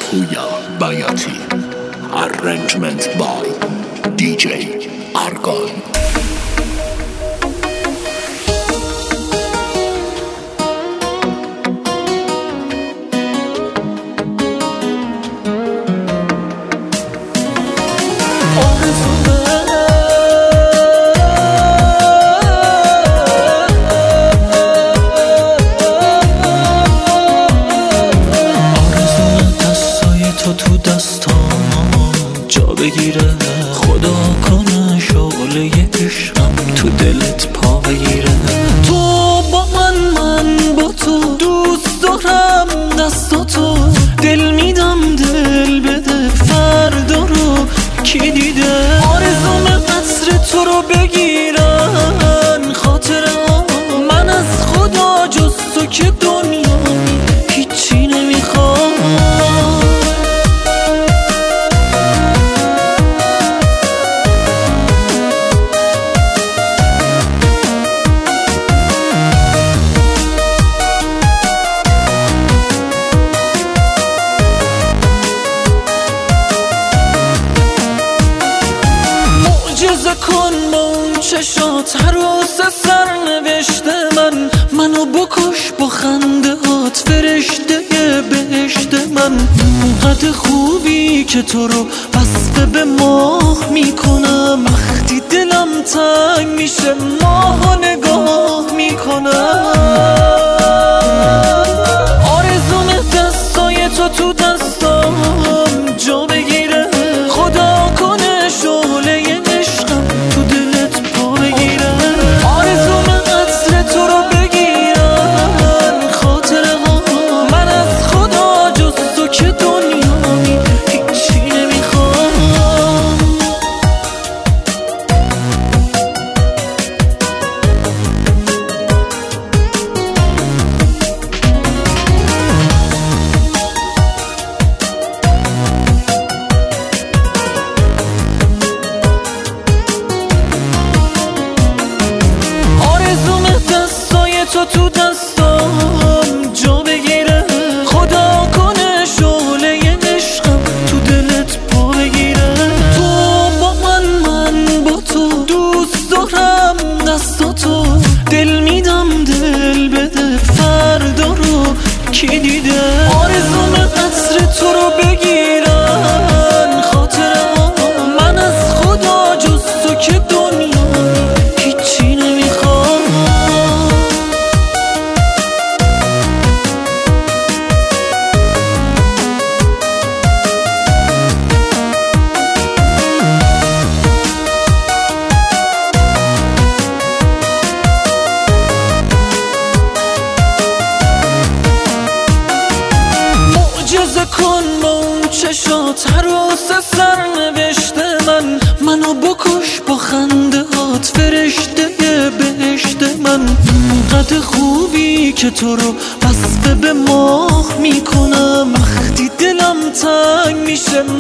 Puya Bayati. Arrangement by DJ Argon. تو دستام جا بگیره، خدا کنه شعله عشقم تو دلت پا بگیره. تو با من با تو دوست دارم، دستاتو دل میدم دل بده. فردا رو کی دیده آرزوم قصر تو رو بگیرن خاطره ها. من از خدا جز تو که دنیا هیچی نمیخوام. کن با اون چشات عروس سر نوشته منو بکش با خنده هات فرشته بهشت من. قد خوبی که تو رو وصف به ماه میکنم، وقتی دلم تنگ میشه ماه نگاه میکنم. آرزوم دستای تو دستام جا بگیره، خدا کنه شعله عشقم تو دلت پا بگیره. آرزوم قصر تو رو بگیرن خاطره ها. من از خدا جز تو که دنیا هیچی نمیخوام. تو دستام جا بگیره، خدا کنه شعله عشقم تو دلت پا بگیره. تو با من با تو دوست دارم، دستاتو دل میدم دل بده. فردا رو کی دیده آرزوم قصر تو رو بگیرن خاطره ها. من از خدا جز تو که دنیا هیچی نمیخوام. کن با اون چشات عروس سر نوشته منو بکش با خنده هات فرشته بهشت من. قد خوبی که تو رو وصف به ماه میکنم، وقتی دلم تنگ میشه